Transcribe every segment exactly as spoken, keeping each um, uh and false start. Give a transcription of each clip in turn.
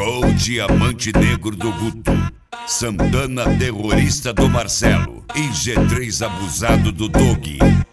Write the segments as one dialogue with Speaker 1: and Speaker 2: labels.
Speaker 1: Gol diamante negro do Guto. Santana terrorista do Marcelo. E G três abusado do Doug.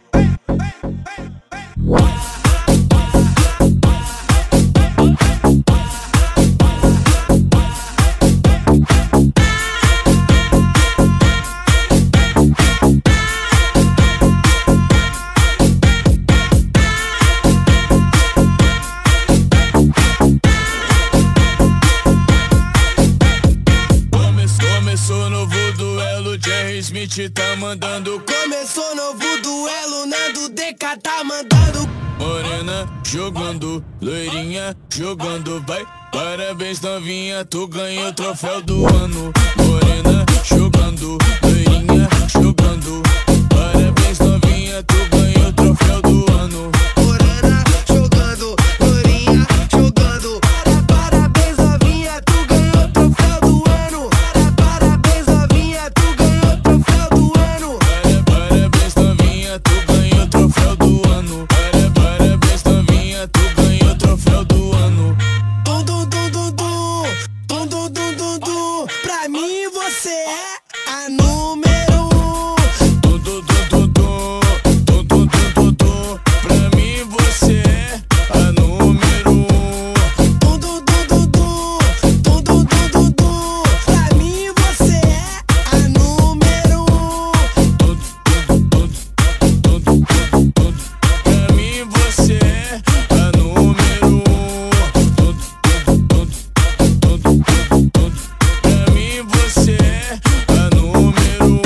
Speaker 2: Começou novo duelo, Jerry Smith tá mandando.
Speaker 3: Começou novo duelo, Nando D K tá mandando.
Speaker 2: Morena jogando, loirinha jogando, vai. Parabéns novinha, tu ganhou o troféu do ano. Morena jogando, loirinha jogando. Parabéns novinha, tu ganhou o troféu do ano.
Speaker 3: Morena jogando, loirinha jogando. Parabéns novinha, tu ganhou o troféu do ano. Parabéns novinha, tu ganhou o troféu do ano.
Speaker 2: Parabéns novinha, tu ganhou o troféu do ano. Parabéns novinha, tu ganhou o troféu do ano.
Speaker 3: Dum dum dum dum dum, dum dum dum dum dum. Pra mim você é a número um.
Speaker 2: Dum dum dum dum dum, dum dum dum dum dum. Pra mim você é a número um.
Speaker 3: Dum dum dum dum dum, dum dum dum dum dum. Pra mim você é a número um.
Speaker 2: Dum dum dum dum dum dum dum. Pra mim você é a número um. Dum dum dum dum dum dum dum. Pra mim você é a número um.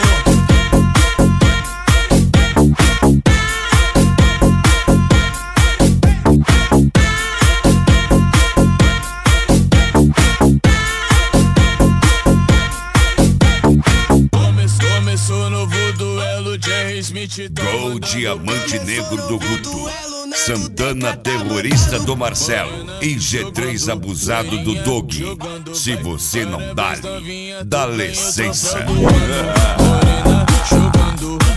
Speaker 2: Começou, começou novo duelo, Jerry Smith tá
Speaker 1: Gol
Speaker 2: mandando.
Speaker 1: diamante negro do Guto. Santana terrorista do Marcelo. E G três abusado do Doug. Se você não dá, dá licença.
Speaker 2: Morena jogando,